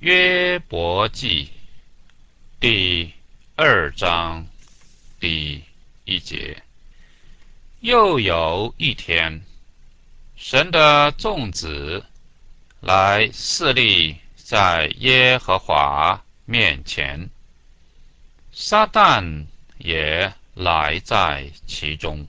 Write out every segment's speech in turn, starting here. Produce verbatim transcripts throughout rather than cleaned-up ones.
约伯记第二章第一节。又有一天，神的众子来侍立在耶和华面前，撒旦也来在其中。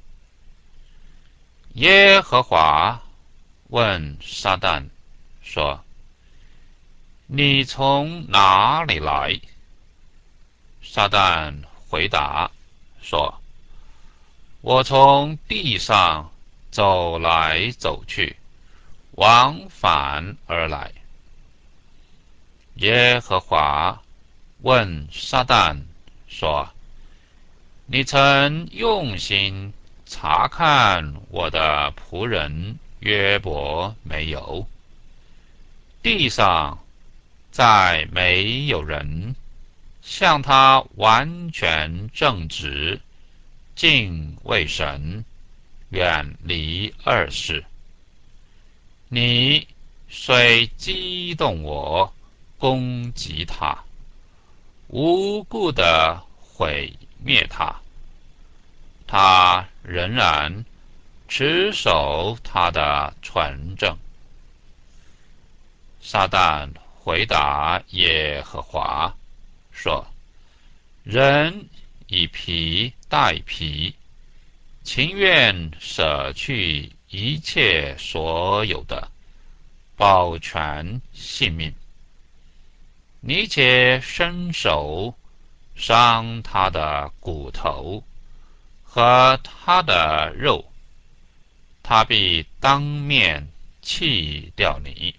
耶和华问撒旦说：你从哪里来？撒旦回答说：我从地上走来走去，往返而来。耶和华问撒旦说：你曾用心查看我的仆人约伯没有？地上再没有人像他完全正直，敬畏神，远离恶事。你虽激动我，攻击他，无故地毁灭他，他仍然持守他的纯正。撒旦回答耶和华说：人以皮代皮，情愿舍去一切所有的，保全性命。你且伸手伤他的骨头和他的肉，他必当面弃掉你。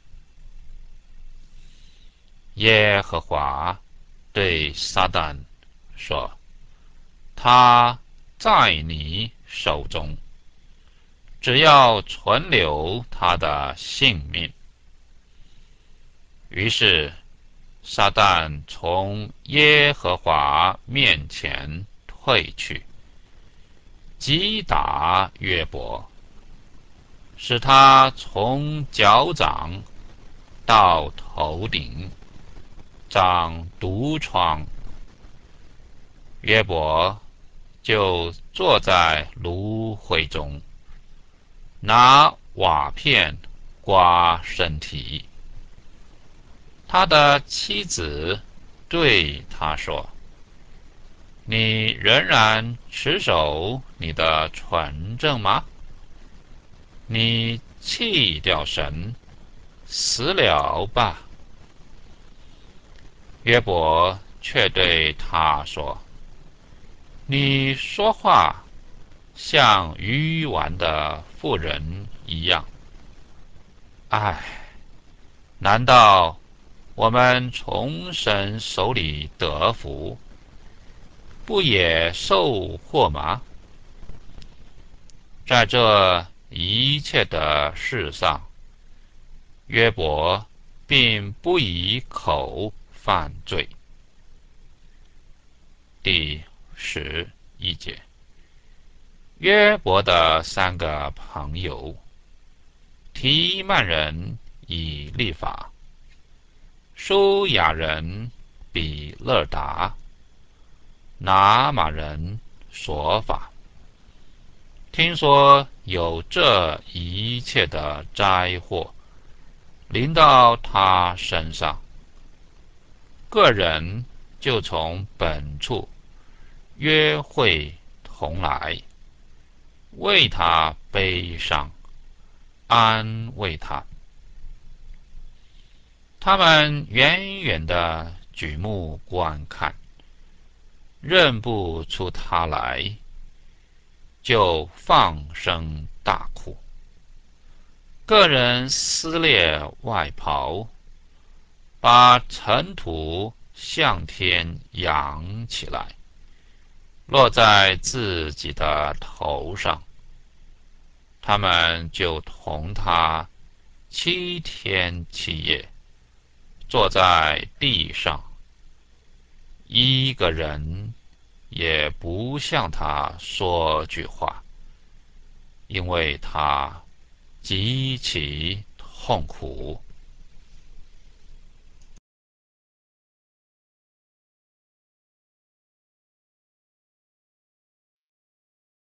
耶和华对撒旦说：他在你手中，只要存留他的性命。于是撒旦从耶和华面前退去，击打约伯，使他从脚掌到头顶长毒疮。约伯就坐在炉灰中，拿瓦片刮身体。他的妻子对他说：你仍然持守你的纯正吗？你弃掉神，死了吧。约伯却对他说：你说话像愚顽的妇人一样。唉，难道我们从神手里得福，不也受祸吗？在这一切的事上，约伯并不以口犯罪。第十一节。约伯的三个朋友：提曼人以利法，舒雅人比勒达，拿马人索法。听说有这一切的灾祸临到他身上，个人就从本处约会同来，为他悲伤，安慰他。他们远远的举目观看，认不出他来，就放声大哭。个人撕裂外袍，把尘土向天扬起来，落在自己的头上。他们就同他七天七夜坐在地上，一个人也不向他说句话，因为他极其痛苦。